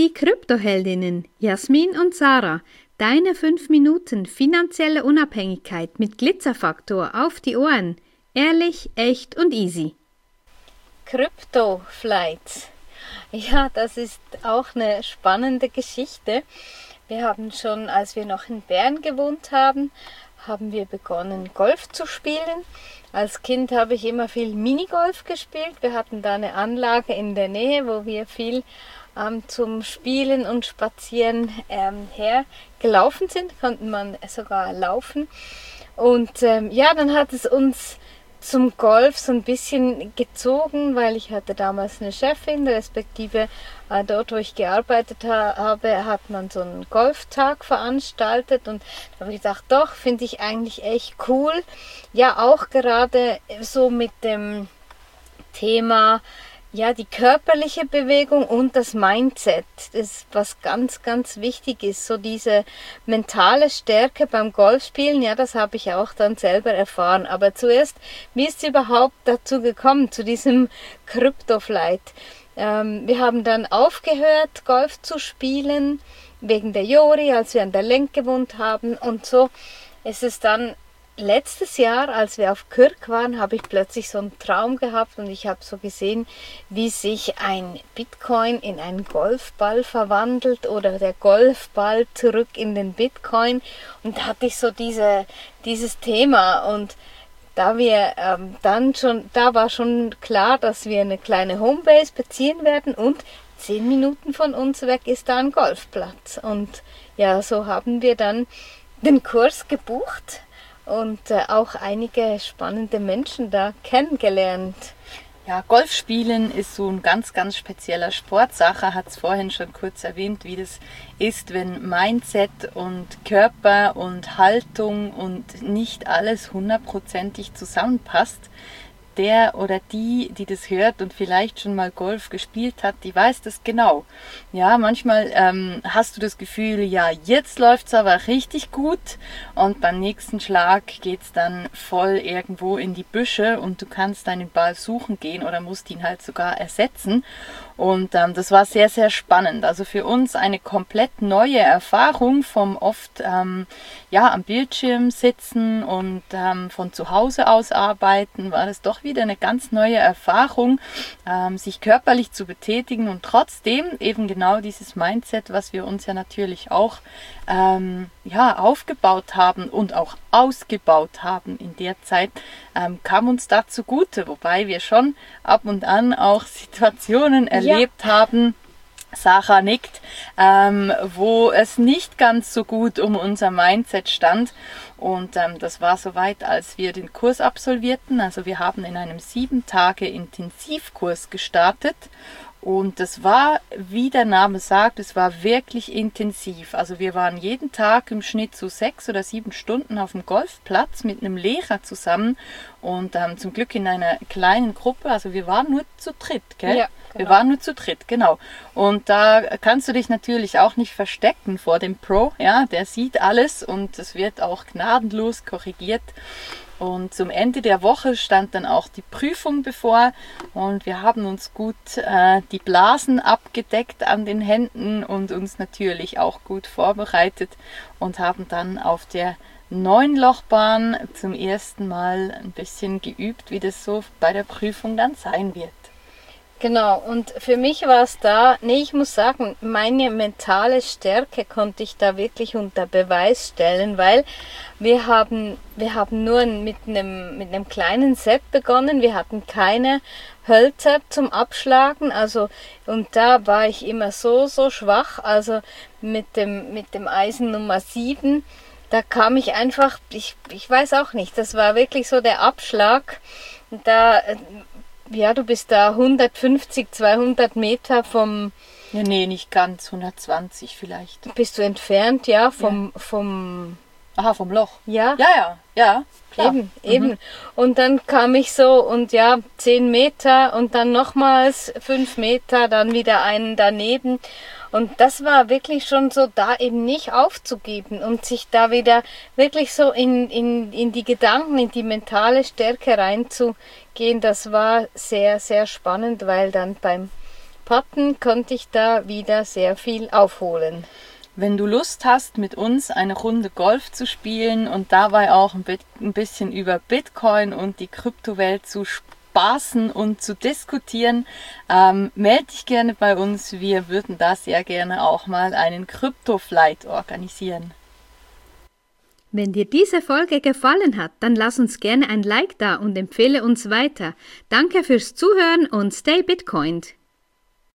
Die Kryptoheldinnen Jasmin und Sarah, deine 5 Minuten finanzielle Unabhängigkeit mit Glitzerfaktor auf die Ohren. Ehrlich, echt und easy. Kryptoflights. Ja, das ist auch eine spannende Geschichte. Wir haben schon, als wir noch in Bern gewohnt haben, wir begonnen, Golf zu spielen. Als Kind habe ich immer viel Minigolf gespielt. Wir hatten da eine Anlage in der Nähe, wo wir viel zum Spielen und Spazieren hergelaufen sind. Konnte man sogar laufen. Und dann hat es uns zum Golf so ein bisschen gezogen, weil ich hatte damals eine Chefin, respektive dort, wo ich gearbeitet habe, hat man so einen Golftag veranstaltet und da habe ich gedacht, doch, finde ich eigentlich echt cool. Ja, auch gerade so mit dem Thema, ja, die körperliche Bewegung und das Mindset ist was ganz, ganz wichtig ist. So diese mentale Stärke beim Golfspielen, ja, das habe ich auch dann selber erfahren. Aber zuerst, wie ist es überhaupt dazu gekommen, zu diesem Kryptoflight? Wir haben dann aufgehört, Golf zu spielen, wegen der Jori, als wir an der Lenk gewohnt haben. Und so ist es dann letztes Jahr, als wir auf Kürk waren, habe ich plötzlich so einen Traum gehabt und ich habe so gesehen, wie sich ein Bitcoin in einen Golfball verwandelt oder der Golfball zurück in den Bitcoin. Und da hatte ich so dieses Thema und da war schon klar, dass wir eine kleine Homebase beziehen werden und 10 Minuten von uns weg ist da ein Golfplatz. Und ja, so haben wir dann den Kurs gebucht und auch einige spannende Menschen da kennengelernt. Ja, Golfspielen ist so ein ganz, ganz spezieller Sport. Sarah hat es vorhin schon kurz erwähnt, wie das ist, wenn Mindset und Körper und Haltung und nicht alles hundertprozentig zusammenpasst. Der oder die das hört und vielleicht schon mal Golf gespielt hat, die weiß das genau. Ja, manchmal hast du das Gefühl, ja, jetzt läuft's aber richtig gut und beim nächsten Schlag geht's dann voll irgendwo in die Büsche und du kannst deinen Ball suchen gehen oder musst ihn halt sogar ersetzen. Und das war sehr, sehr spannend. Also für uns eine komplett neue Erfahrung vom oft am Bildschirm sitzen und von zu Hause aus arbeiten, war das doch wieder eine ganz neue Erfahrung, sich körperlich zu betätigen und trotzdem eben genau dieses Mindset, was wir uns ja natürlich auch aufgebaut haben und auch ausgebaut haben in der Zeit, kam uns da zugute, wobei wir schon ab und an auch Situationen erlebt haben, Sarah nickt, wo es nicht ganz so gut um unser Mindset stand. Und das war soweit, als wir den Kurs absolvierten. Also wir haben in einem 7-Tage-Intensivkurs gestartet. Und das war, wie der Name sagt, es war wirklich intensiv. Also wir waren jeden Tag im Schnitt so 6 oder 7 Stunden auf dem Golfplatz mit einem Lehrer zusammen und zum Glück in einer kleinen Gruppe. Also wir waren nur zu dritt, gell? Ja, genau. Wir waren nur zu dritt, genau. Und da kannst du dich natürlich auch nicht verstecken vor dem Pro, ja, der sieht alles und es wird auch gnadenlos korrigiert. Und zum Ende der Woche stand dann auch die Prüfung bevor und wir haben uns gut die Blasen abgedeckt an den Händen und uns natürlich auch gut vorbereitet und haben dann auf der 9-Lochbahn zum ersten Mal ein bisschen geübt, wie das so bei der Prüfung dann sein wird. Genau, und für mich war es da, ich muss sagen, meine mentale Stärke konnte ich da wirklich unter Beweis stellen, weil wir haben nur mit einem kleinen Set begonnen, wir hatten keine Hölzer zum Abschlagen, also und da war ich immer so schwach, also mit dem Eisen Nummer 7, da kam ich einfach, ich weiß auch nicht, das war wirklich so der Abschlag, da ja, du bist da 150, 200 Meter vom... Ja, nee, nicht ganz, 120 vielleicht. Bist du entfernt, ja, vom... Aha, vom Loch. Ja. Ja, klar. Eben. Und dann kam ich so und 10 Meter und dann nochmals 5 Meter, dann wieder einen daneben. Und das war wirklich schon so, da eben nicht aufzugeben und sich da wieder wirklich so in die Gedanken, in die mentale Stärke reinzugehen. Das war sehr, sehr spannend, weil dann beim hatten, konnte ich da wieder sehr viel aufholen. Wenn du Lust hast, mit uns eine Runde Golf zu spielen und dabei auch ein bisschen über Bitcoin und die Kryptowelt zu spaßen und zu diskutieren, melde dich gerne bei uns. Wir würden da sehr gerne auch mal einen Krypto-Flight organisieren. Wenn dir diese Folge gefallen hat, dann lass uns gerne ein Like da und empfehle uns weiter. Danke fürs Zuhören und stay Bitcoined!